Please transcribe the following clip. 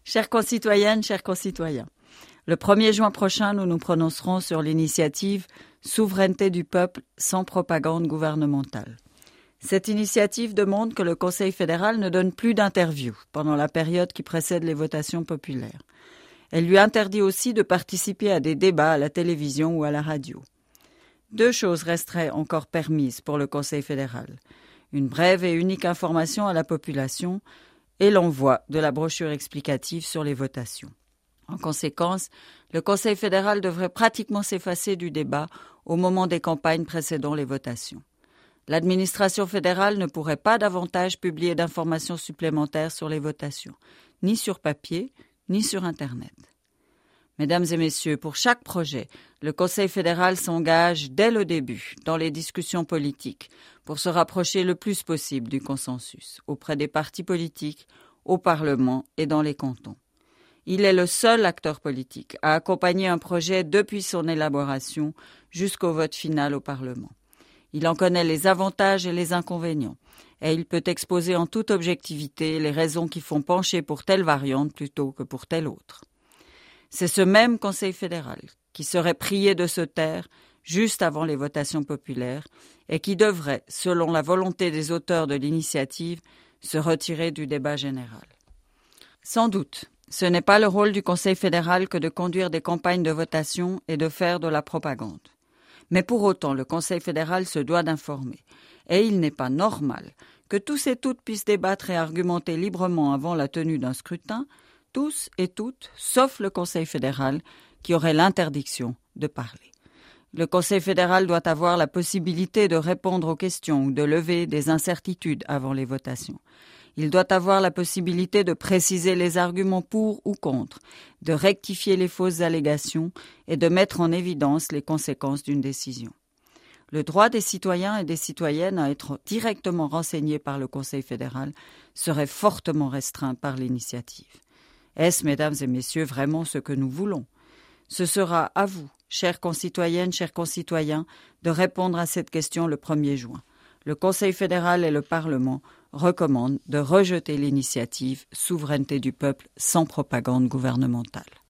Chères concitoyennes, chers concitoyens, le 1er juin prochain, nous nous prononcerons sur l'initiative « Souveraineté du peuple sans propagande gouvernementale ». Cette initiative demande que le Conseil fédéral ne donne plus d'interviews pendant la période qui précède les votations populaires. Elle lui interdit aussi de participer à des débats à la télévision ou à la radio. 2 choses resteraient encore permises pour le Conseil fédéral. Une brève et unique information à la population et l'envoi de la brochure explicative sur les votations. En conséquence, le Conseil fédéral devrait pratiquement s'effacer du débat au moment des campagnes précédant les votations. L'administration fédérale ne pourrait pas davantage publier d'informations supplémentaires sur les votations, ni sur papier, ni sur Internet. Mesdames et messieurs, pour chaque projet, le Conseil fédéral s'engage dès le début dans les discussions politiques pour se rapprocher le plus possible du consensus auprès des partis politiques, au Parlement et dans les cantons. Il est le seul acteur politique à accompagner un projet depuis son élaboration jusqu'au vote final au Parlement. Il en connaît les avantages et les inconvénients, et il peut exposer en toute objectivité les raisons qui font pencher pour telle variante plutôt que pour telle autre. C'est ce même Conseil fédéral qui serait prié de se taire juste avant les votations populaires et qui devrait, selon la volonté des auteurs de l'initiative, se retirer du débat général. Sans doute, ce n'est pas le rôle du Conseil fédéral que de conduire des campagnes de votation et de faire de la propagande. Mais pour autant, le Conseil fédéral se doit d'informer. Et il n'est pas normal que tous et toutes puissent débattre et argumenter librement avant la tenue d'un scrutin, tous et toutes, sauf le Conseil fédéral, qui aurait l'interdiction de parler. Le Conseil fédéral doit avoir la possibilité de répondre aux questions ou de lever des incertitudes avant les votations. Il doit avoir la possibilité de préciser les arguments pour ou contre, de rectifier les fausses allégations et de mettre en évidence les conséquences d'une décision. Le droit des citoyens et des citoyennes à être directement renseignés par le Conseil fédéral serait fortement restreint par l'initiative. Est-ce, mesdames et messieurs, vraiment ce que nous voulons ? Ce sera à vous, chères concitoyennes, chers concitoyens, de répondre à cette question le 1er juin. Le Conseil fédéral et le Parlement recommandent de rejeter l'initiative « Souveraineté du peuple sans propagande gouvernementale ».